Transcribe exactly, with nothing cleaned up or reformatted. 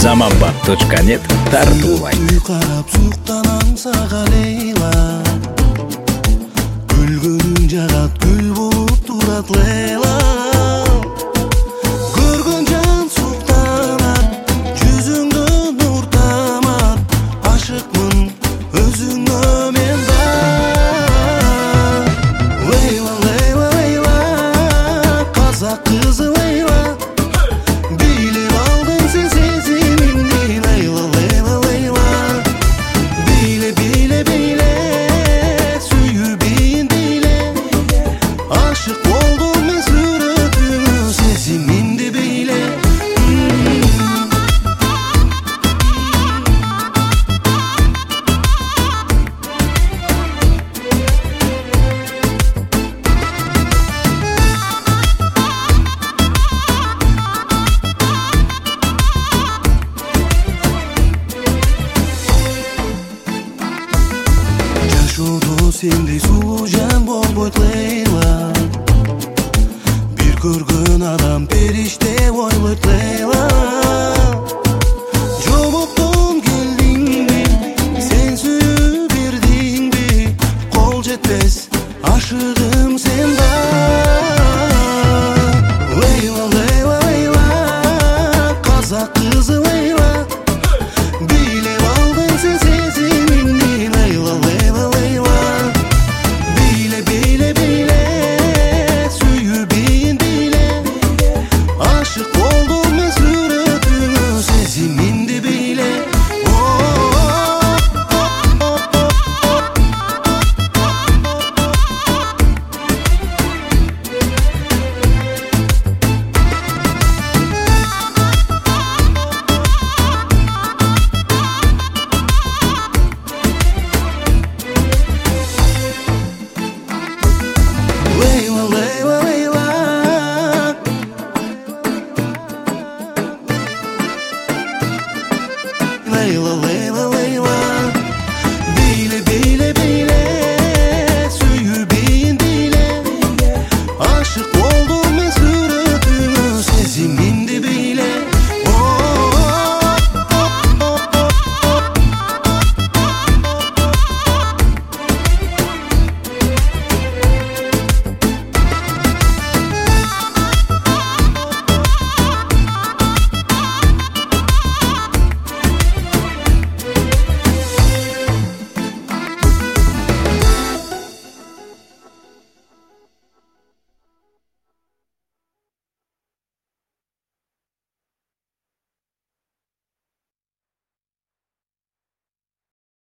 заманбап точка нет тартуулайт. Карап суктанам сага Лейла, күлгөнүң жагат күл болуп турат Лейла. Көргөн жан суктанат, жүзүңдө нур тамат, ашыкмын өзүңө мен да. Лейла, Лейла, Лейла, казак кызы Лейла, билип алдың сен сезимимди. Лейла, Лейла, Лейла, биле, биле, биле, сүйүбейин биле, ашык болдум мен сүрөтүңө, сезимимди биле. Жашоодо сендей сулуу жан болбойт Лейла, бир көргөн адам периште ойлойт Лейла.